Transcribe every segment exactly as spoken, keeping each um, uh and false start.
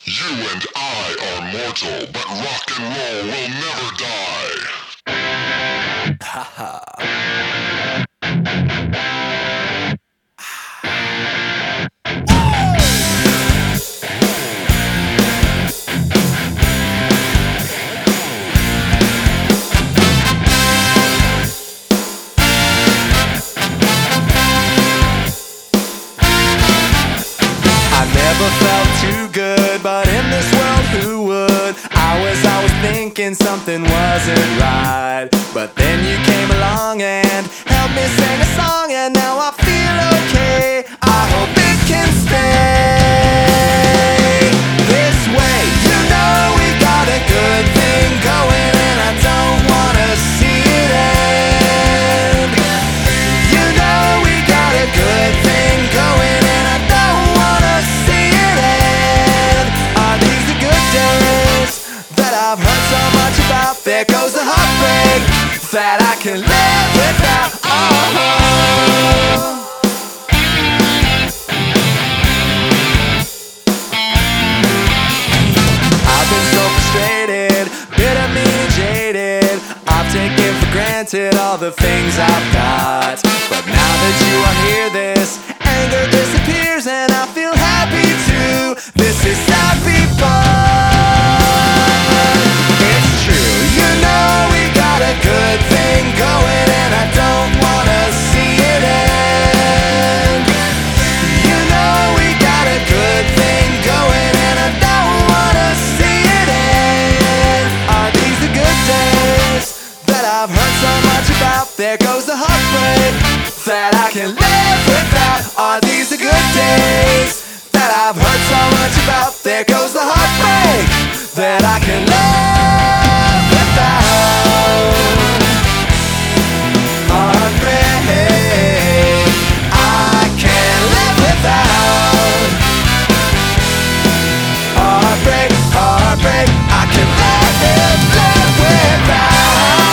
You and I are mortal, but rock and roll will never die. Haha. I never felt too good, but in this world who would? I was always thinking something wasn't right, but then you came along and helped me sing a song, and now I feel okay. I hope it can stay this way. You know we got a good thing going, and I don't wanna see it end. You know we got a good thing going, and I don't wanna see it end. Are these the good days that I've heard so much about? There goes the heartbreak that I can live without. Oh. I've been so frustrated, bitter, mean, jaded. I've taken for granted all the things I've got, but now that you are here, this anger disappears, and I feel happy too. This is happy fun. It's true, you know we got a good thing going, and I don't wanna see it end. You know we got a good thing going, and I don't wanna see it end. Are these the good days that I've heard so much about? There goes the heartbreak that I can live without. Are these the good days that I've heard so much about? There goes the heartbreak that I can live without. Heartbreak I can't live without. Heartbreak, heartbreak I can live, live, live without.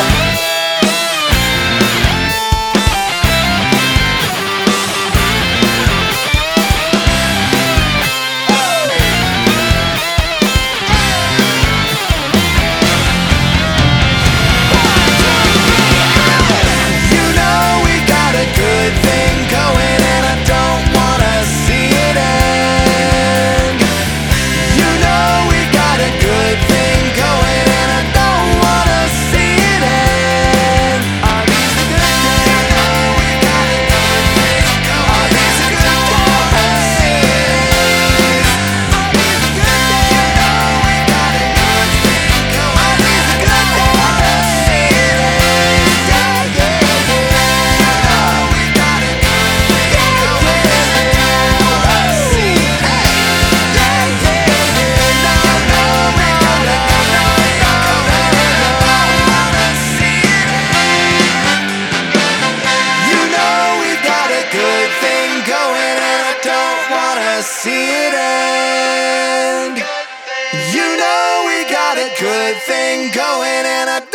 You know we got a good thing going, and I don't wanna see it end. You know we got a good thing going, and I don't wanna see it end. Are these the good days? We got a good thing going. Are these the good days? Are these the good days? We got a good thing going. Are these the good days? See it end. Yeah, yeah, yeah. We got a good thing going, and I don't wanna see it end. Yeah, yeah, yeah. No, no, we got a good thing going, and I don't wanna see it end. You know we got a good thing going, and I don't wanna see it end. You know we got a good thing going, and I